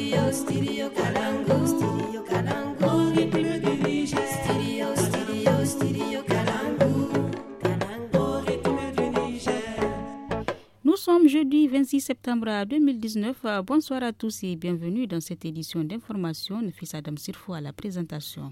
Nous sommes jeudi 26 septembre 2019. Bonsoir à tous et bienvenue dans cette édition d'information. Fils Adam Sirfo à la présentation.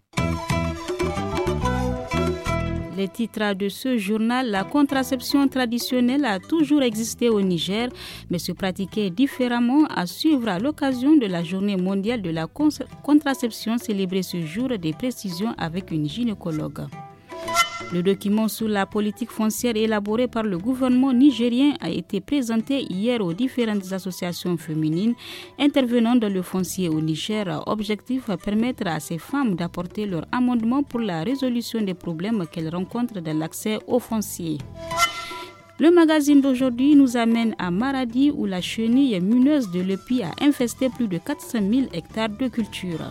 Les titres de ce journal: la contraception traditionnelle a toujours existé au Niger, mais se pratiquait différemment. À suivre à l'occasion de la journée mondiale de la contraception célébrée ce jour, des précisions avec une gynécologue. Le document sur la politique foncière élaboré par le gouvernement nigérien a été présenté hier aux différentes associations féminines intervenant dans le foncier au Niger. Objectif: permettre à ces femmes d'apporter leur amendement pour la résolution des problèmes qu'elles rencontrent dans l'accès au foncier. Le magazine d'aujourd'hui nous amène à Maradi où la chenille muneuse de l'épi a infesté plus de 400 000 hectares de culture.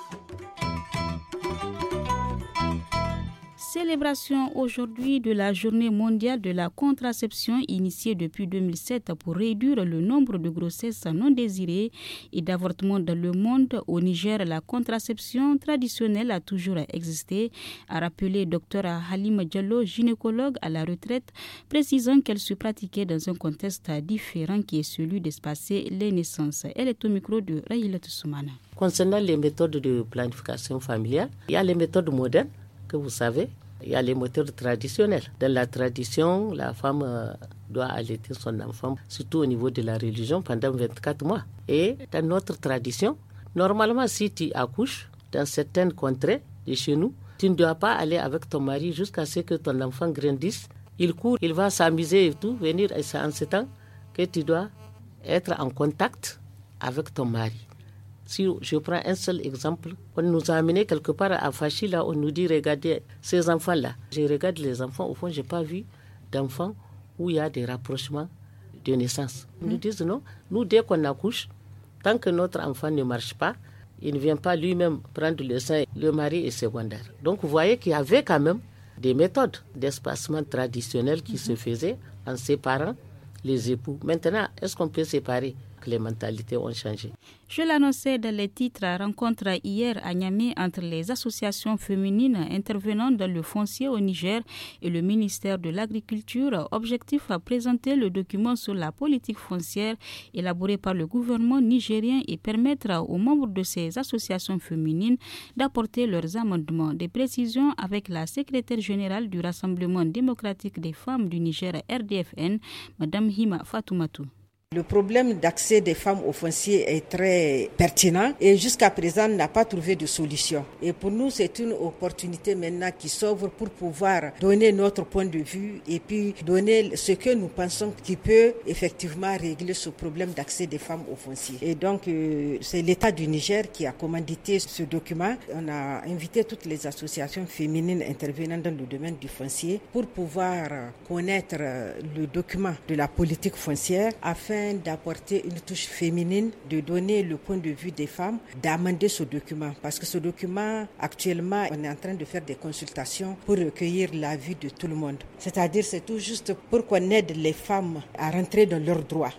Célébration aujourd'hui de la journée mondiale de la contraception initiée depuis 2007 pour réduire le nombre de grossesses non désirées et d'avortements dans le monde. Au Niger, la contraception traditionnelle a toujours existé, a rappelé Dr Halima Diallo, gynécologue à la retraite, précisant qu'elle se pratiquait dans un contexte différent qui est celui d'espacer les naissances. Elle est au micro de Rahilat Soumana. Concernant les méthodes de planification familiale, il y a les méthodes modernes que vous savez. Il y a les méthodes traditionnelles. Dans la tradition, la femme doit allaiter son enfant, surtout au niveau de la religion, pendant 24 mois. Et dans notre tradition, normalement, si tu accouches dans certaines contrées de chez nous, tu ne dois pas aller avec ton mari jusqu'à ce que ton enfant grandisse. Il court, il va s'amuser et tout, venir. Et c'est en ce temps que tu dois être en contact avec ton mari. Si je prends un seul exemple, on nous a amené quelque part à Fachi, là, on nous dit, regardez ces enfants-là. Je regarde les enfants, au fond, je n'ai pas vu d'enfants où il y a des rapprochements de naissance. Ils nous disent non, nous, dès qu'on accouche, tant que notre enfant ne marche pas, il ne vient pas lui-même prendre le sein, le mari est secondaire. Donc, vous voyez qu'il y avait quand même des méthodes d'espacement traditionnelles qui se faisaient en séparant les époux. Maintenant, est-ce qu'on peut séparer? Les mentalités ont changé. Je l'annonçais dans les titres, rencontre hier à Niamey entre les associations féminines intervenant dans le foncier au Niger et le ministère de l'Agriculture. Objectif: à présenter le document sur la politique foncière élaboré par le gouvernement nigérien et permettre aux membres de ces associations féminines d'apporter leurs amendements. Des précisions avec la secrétaire générale du Rassemblement démocratique des femmes du Niger, RDFN, Mme Hima Fatoumatou. Le problème d'accès des femmes au foncier est très pertinent et jusqu'à présent n'a pas trouvé de solution. Et pour nous, c'est une opportunité maintenant qui s'ouvre pour pouvoir donner notre point de vue et puis donner ce que nous pensons qui peut effectivement régler ce problème d'accès des femmes au foncier. Et donc, c'est l'État du Niger qui a commandité ce document. On a invité toutes les associations féminines intervenant dans le domaine du foncier pour pouvoir connaître le document de la politique foncière afin d'apporter une touche féminine, de donner le point de vue des femmes, d'amender ce document. Parce que ce document, actuellement, on est en train de faire des consultations pour recueillir l'avis de tout le monde. C'est-à-dire, c'est tout juste pour qu'on aide les femmes à rentrer dans leurs droits.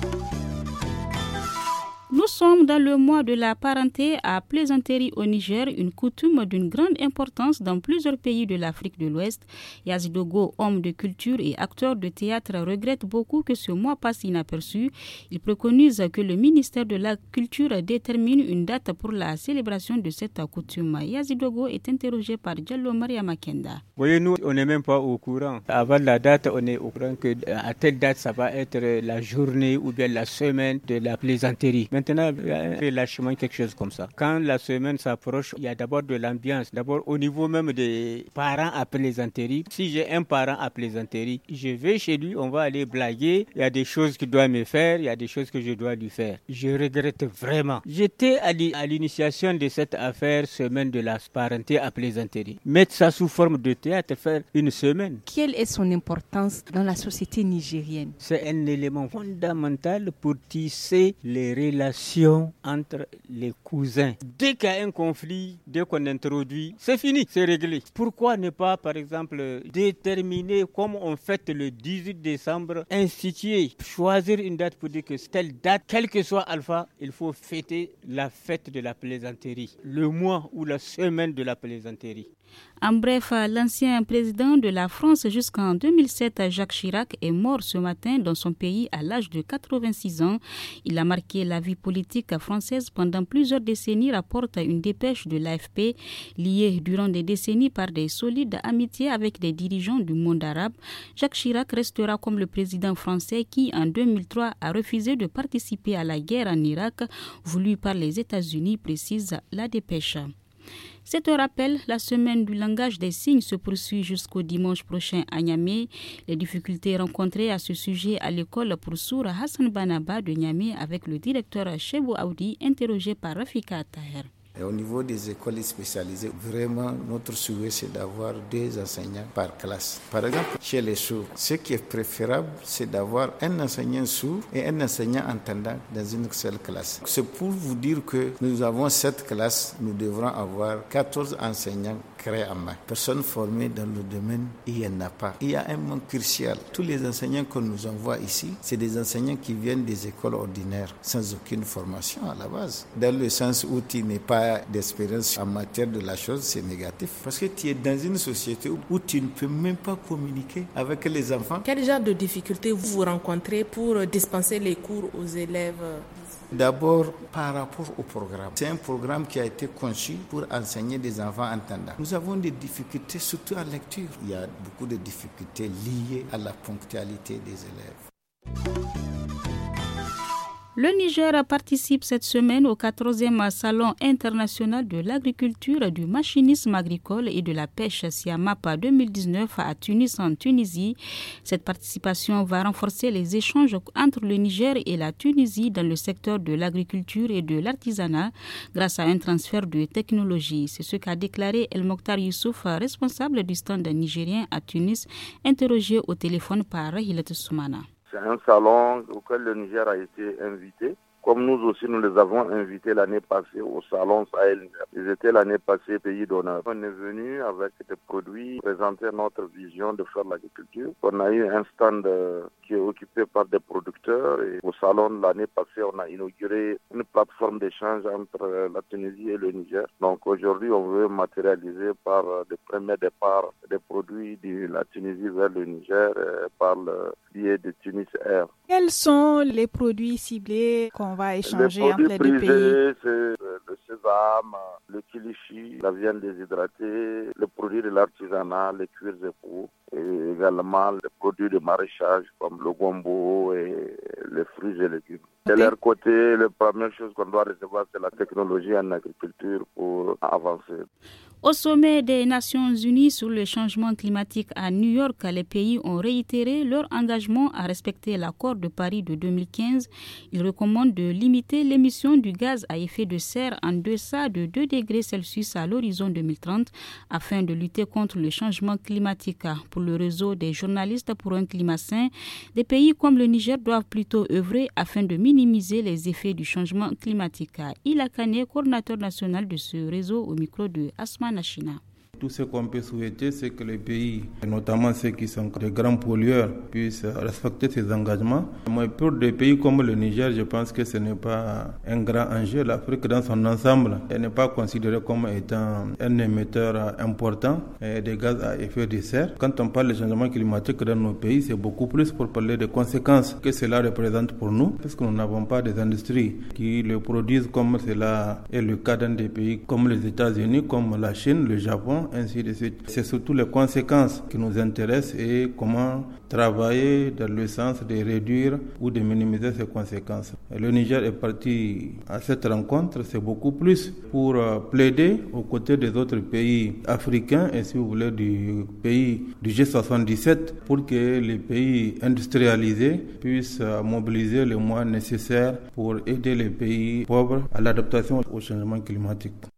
Nous sommes dans le mois de la parenté à Plaisanterie au Niger, une coutume d'une grande importance dans plusieurs pays de l'Afrique de l'Ouest. Yazidogo, homme de culture et acteur de théâtre, regrette beaucoup que ce mois passe inaperçu. Il préconise que le ministère de la Culture détermine une date pour la célébration de cette coutume. Yazidogo est interrogé par Diallo Maria Makenda. Voyez, nous, on n'est même pas au courant. Avant la date, on est au courant qu'à telle date, ça va être la journée ou bien la semaine de la plaisanterie. Maintenant, il y a un relâchement, quelque chose comme ça. Quand la semaine s'approche, il y a d'abord de l'ambiance. D'abord, au niveau même des parents à plaisanterie. Si j'ai un parent à plaisanterie, je vais chez lui, on va aller blaguer. Il y a des choses qu'il doit me faire, il y a des choses que je dois lui faire. Je regrette vraiment. J'étais à l'initiation de cette affaire, semaine de la parenté à plaisanterie. Mettre ça sous forme de théâtre, faire une semaine. Quelle est son importance dans la société nigérienne? C'est un élément fondamental pour tisser les relations relations entre les cousins. Dès qu'il y a un conflit, dès qu'on introduit, c'est fini, c'est réglé. Pourquoi ne pas, par exemple, déterminer, comme on fête le 18 décembre, instituer, choisir une date pour dire que telle date, quel que soit Alpha, il faut fêter la fête de la plaisanterie, le mois ou la semaine de la plaisanterie. En bref, l'ancien président de la France jusqu'en 2007, Jacques Chirac, est mort ce matin dans son pays à l'âge de 86 ans. Il a marqué la vie politique française pendant plusieurs décennies, rapporte une dépêche de l'AFP, liée durant des décennies par des solides amitiés avec des dirigeants du monde arabe. Jacques Chirac restera comme le président français qui, en 2003, a refusé de participer à la guerre en Irak, voulue par les États-Unis, précise la dépêche. C'est un rappel, la semaine du langage des signes se poursuit jusqu'au dimanche prochain à Niamey. Les difficultés rencontrées à ce sujet à l'école pour sourds Hassan Banaba de Niamey avec le directeur Chebou Aoudi, interrogé par Rafika Taher. Et au niveau des écoles spécialisées, vraiment, notre souhait, c'est d'avoir 2 enseignants par classe. Par exemple, chez les sourds, ce qui est préférable, c'est d'avoir un enseignant sourd et un enseignant entendant dans une seule classe. C'est pour vous dire que nous avons 7 classes, nous devrons avoir 14 enseignants créés en main. Personne formée dans le domaine, il n'y en a pas. Il y a un manque crucial. Tous les enseignants qu'on nous envoie ici, c'est des enseignants qui viennent des écoles ordinaires, sans aucune formation à la base. Dans le sens où tu n'es pas d'expérience en matière de la chose, c'est négatif. Parce que tu es dans une société où tu ne peux même pas communiquer avec les enfants. Quel genre de difficultés vous rencontrez pour dispenser les cours aux élèves? D'abord, par rapport au programme. C'est un programme qui a été conçu pour enseigner des enfants entendants. Nous avons des difficultés, surtout en lecture. Il y a beaucoup de difficultés liées à la ponctualité des élèves. Le Niger participe cette semaine au 14e Salon international de l'agriculture, du machinisme agricole et de la pêche Siamap 2019 à Tunis en Tunisie. Cette participation va renforcer les échanges entre le Niger et la Tunisie dans le secteur de l'agriculture et de l'artisanat grâce à un transfert de technologie. C'est ce qu'a déclaré El Mokhtar Youssouf, responsable du stand nigérien à Tunis, interrogé au téléphone par Rahilat Soumana. C'est un salon auquel le Niger a été invité. Comme nous aussi, nous les avons invités l'année passée au salon Sahel. Ils étaient l'année passée pays d'honneur. On est venu avec des produits, présenter notre vision de faire l'agriculture. On a eu un stand qui est occupé par des producteurs. Et au salon l'année passée, on a inauguré une plateforme d'échange entre la Tunisie et le Niger. Donc aujourd'hui, on veut matérialiser par des premiers départs des produits de la Tunisie vers le Niger par le biais de Tunis Air. Quels sont les produits ciblés qu'on va échanger entre les deux pays? C'est le sésame, le kilichi, la viande déshydratée, le produit de l'artisanat, les cuirs époux, et également les produits de maraîchage comme le gombo et les fruits et légumes. De leur côté, la première chose qu'on doit recevoir, c'est la technologie en agriculture pour avancer. Au sommet des Nations Unies sur le changement climatique à New York, les pays ont réitéré leur engagement à respecter l'accord de Paris de 2015. Ils recommandent de limiter l'émission du gaz à effet de serre en deçà de 2 degrés Celsius à l'horizon 2030 afin de lutter contre le changement climatique. Pour le réseau des journalistes pour un climat sain, des pays comme le Niger doivent plutôt œuvrer afin de minimiser les effets du changement climatique. Ila Kane, coordinateur national de ce réseau, au micro de Asma Nashina. Tout ce qu'on peut souhaiter, c'est que les pays, notamment ceux qui sont de grands pollueurs, puissent respecter ces engagements. Mais pour des pays comme le Niger, je pense que ce n'est pas un grand enjeu. L'Afrique dans son ensemble n'est pas considérée comme étant un émetteur important des gaz à effet de serre. Quand on parle de changement climatique dans nos pays, c'est beaucoup plus pour parler des conséquences que cela représente pour nous, parce que nous n'avons pas des industries qui le produisent comme cela est le cas dans des pays comme les États-Unis, comme la Chine, le Japon, ainsi de suite. C'est surtout les conséquences qui nous intéressent et comment travailler dans le sens de réduire ou de minimiser ces conséquences. Et le Niger est parti à cette rencontre, c'est beaucoup plus pour plaider aux côtés des autres pays africains et si vous voulez du pays du G77 pour que les pays industrialisés puissent mobiliser les moyens nécessaires pour aider les pays pauvres à l'adaptation au changement climatique.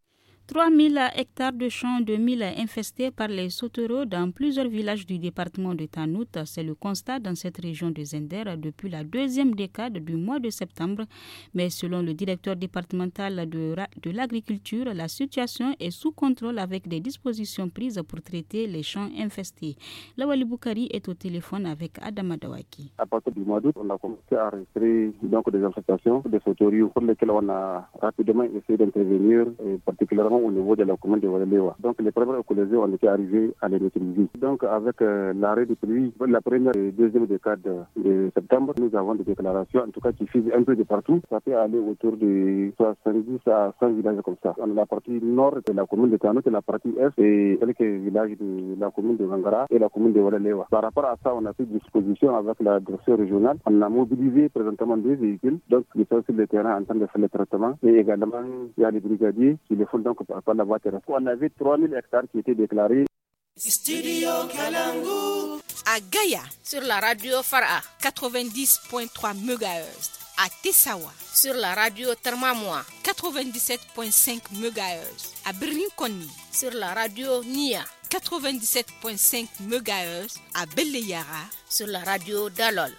3000 hectares de champs de mil infestés par les sauterelles dans plusieurs villages du département de Tanout. C'est le constat dans cette région de Zender depuis la deuxième décade du mois de septembre. Mais selon le directeur départemental de l'agriculture, la situation est sous contrôle avec des dispositions prises pour traiter les champs infestés. Lawali Boukari est au téléphone avec Adama Dawaki. À partir du mois d'août, on a commencé à enregistrer des infestations de sauterelles pour lesquelles on a rapidement essayé d'intervenir, particulièrement au niveau de la commune de Walelewa. Donc les premières écologies ont été arrivées à les maîtriser. Donc avec l'arrêt des pluies, la première et deuxième décade de septembre, nous avons des déclarations, en tout cas qui fusent un peu de partout. Ça peut aller autour de 70 à 100 villages comme ça. On a la partie nord de la commune de Tanout et la partie est et quelques villages de la commune de Vangara et la commune de Walelewa. Par rapport à ça, on a fait disposition avec la direction régionale. On a mobilisé présentement 2 véhicules, donc qui sont sur le terrain en train de faire le traitement. Et également, il y a les brigadiers qui le font donc par la voie terrestre. On avait 3000 hectares qui étaient déclarés. Studio Kalangu à Gaïa sur la radio Fara 90.3 MHz, à Tessawa sur la radio Termamoua 97.5 MHz, à Birninkoni sur la radio Nia 97.5 MHz, à Beleyara sur la radio Dalol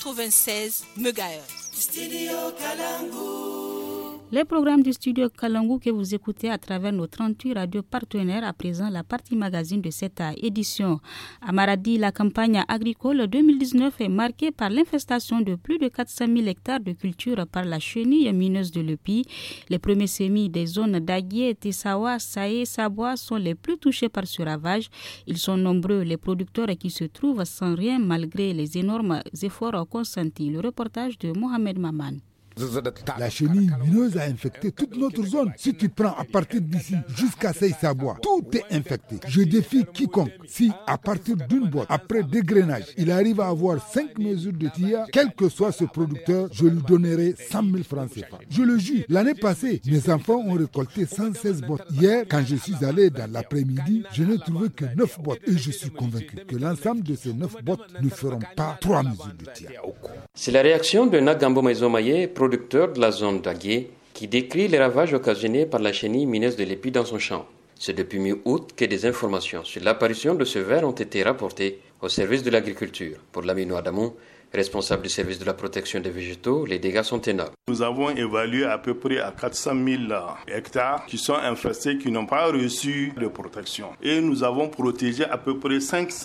96 MHz. Studio Kalangu. Les programmes du studio Kalangu que vous écoutez à travers nos 38 radios partenaires, à présent la partie magazine de cette édition. À Maradi, la campagne agricole 2019 est marquée par l'infestation de plus de 400 000 hectares de culture par la chenille mineuse de l'Epi. Les premiers semis des zones d'Aguié, Tessawa, Saé, Sabois sont les plus touchés par ce ravage. Ils sont nombreux, les producteurs qui se trouvent sans rien malgré les énormes efforts consentis. Le reportage de Mohamed Maman. La chenille mineuse a infecté toute notre zone. Si tu prends à partir d'ici jusqu'à Sabois, tout est infecté. Je défie quiconque, si à partir d'une boîte, après dégrainage, il arrive à avoir 5 mesures de tia, quel que soit ce producteur, je lui donnerai 100 000 francs CFA. Je le jure, l'année passée, mes enfants ont récolté 116 bottes. Hier, quand je suis allé dans l'après-midi, je n'ai trouvé que 9 bottes. Et je suis convaincu que l'ensemble de ces 9 bottes ne feront pas 3 mesures de tia. C'est la réaction de Nagambo Maizomaye, producteur de la zone d'Aguié, qui décrit les ravages occasionnés par la chenille mineuse de l'Epi dans son champ. C'est depuis mi-août que des informations sur l'apparition de ce ver ont été rapportées au service de l'agriculture. Pour Lamino Adamou, responsable du service de la protection des végétaux, les dégâts sont énormes. Nous avons évalué à peu près à 400 000 hectares qui sont infestés, qui n'ont pas reçu de protection. Et nous avons protégé à peu près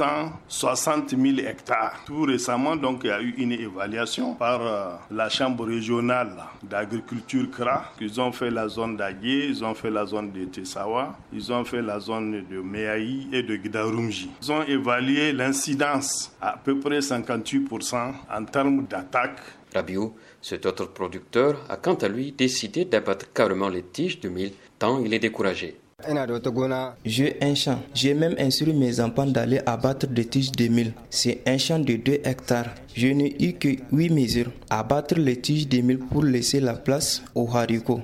560 000 hectares. Tout récemment, donc, il y a eu une évaluation par la Chambre régionale d'agriculture CRA. Ils ont fait la zone d'Aguié, ils ont fait la zone de Tessawa, ils ont fait la zone de Meaï et de Guidarumji. Ils ont évalué l'incidence à peu près 58% en termes d'attaque. Rabiou, cet autre producteur, a quant à lui décidé d'abattre carrément les tiges de mil tant il est découragé. J'ai un champ. J'ai même instruit mes enfants d'aller abattre des tiges de mil. C'est un champ de 2 hectares. Je n'ai eu que 8 mesures. Abattre les tiges de mil pour laisser la place aux haricots.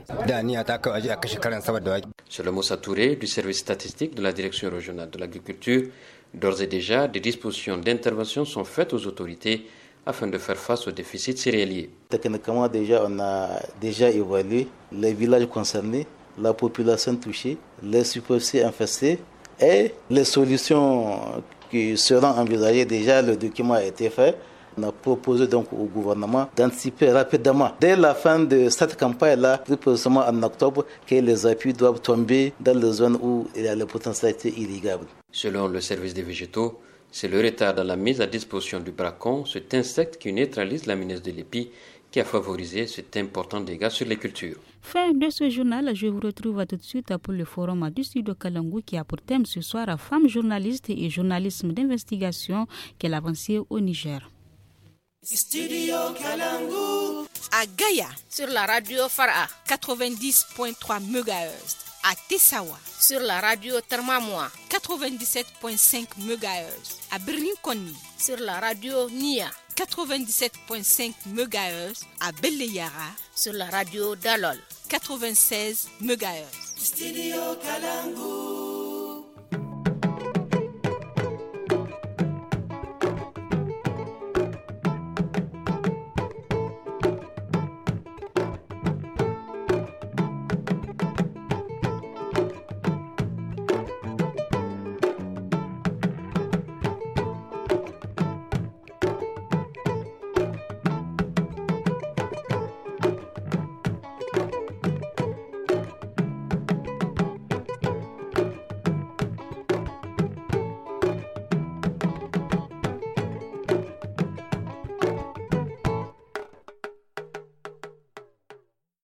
Selon Moussa Touré, du service statistique de la direction régionale de l'agriculture, d'ores et déjà, des dispositions d'intervention sont faites aux autorités afin de faire face au déficit céréalier. Techniquement, on a déjà évalué les villages concernés, la population touchée, les superficies infestées et les solutions qui seront envisagées. Déjà, le document a été fait. On a proposé donc au gouvernement d'anticiper rapidement, dès la fin de cette campagne-là, plus précisément en octobre, que les appuis doivent tomber dans les zones où il y a les potentialités irrigables. Selon le service des végétaux, c'est le retard dans la mise à disposition du bracon, cet insecte qui neutralise la mineuse de l'Epi, qui a favorisé cet important dégât sur les cultures. Fin de ce journal, je vous retrouve tout de suite pour le forum du studio Kalangu qui a pour thème ce soir femmes journalistes et journalisme d'investigation, quelle avancée au Niger. Studio Kalangu à Gaïa sur la radio Fara 90.3 MHz, à Tessawa sur la radio Termamoua 97.5 MHz, à Birninkoni sur la radio Nia 97.5 MHz, à Beleyara sur la radio Dalol 96 MHz. Studio Kalangu.